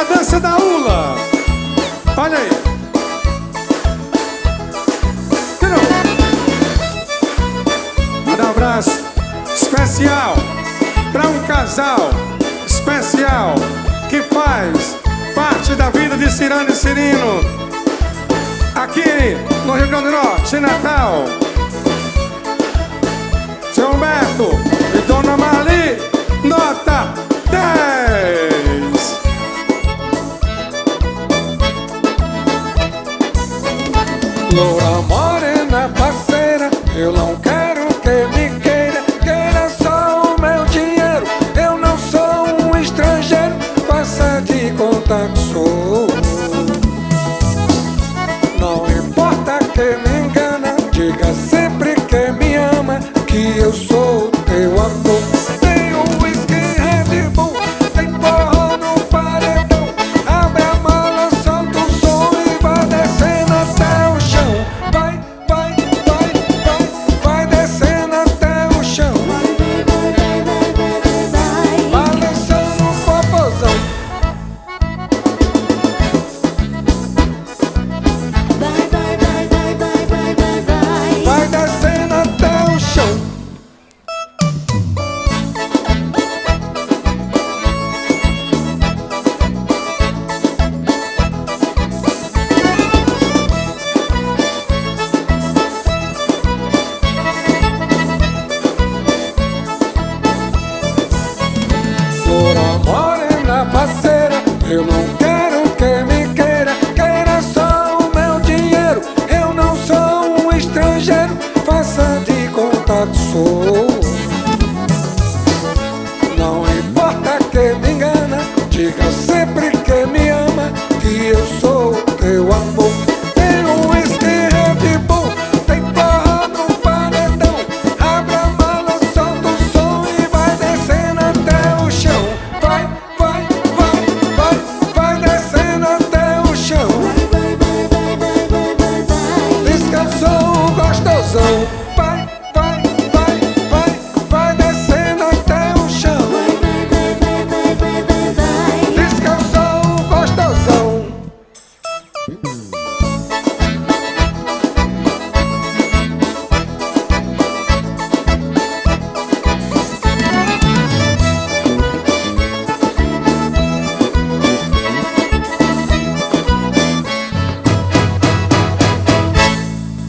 dança da Ula. Olha aí. Manda um abraço especial para um casal especial que faz parte da vida de Cirano e Cirino aqui no Rio Grande do Norte, em Natal. Seu Humberto e Dona Marli, nota 10. Loura morena parceira, eu não quero que me queira, queira só o meu dinheiro. Eu não sou um estrangeiro, faça de conta que sou. Não importa que me engana, diga sempre que me ama, que eu sou teu amor. Tem um whisky Red Bull, tem forró no paredão. Abre a mala, solta o som e vai descendo até o chão. Vai, vai, vai, vai, vai descendo até o chão. Balançando o popozão. Vai descendo até o chão. Loura morena parceira, eu não quero que me queira, queira só o meu dinheiro. Eu não sou um estrangeiro, faça de conta que sou. Não importa que me engana, diga sempre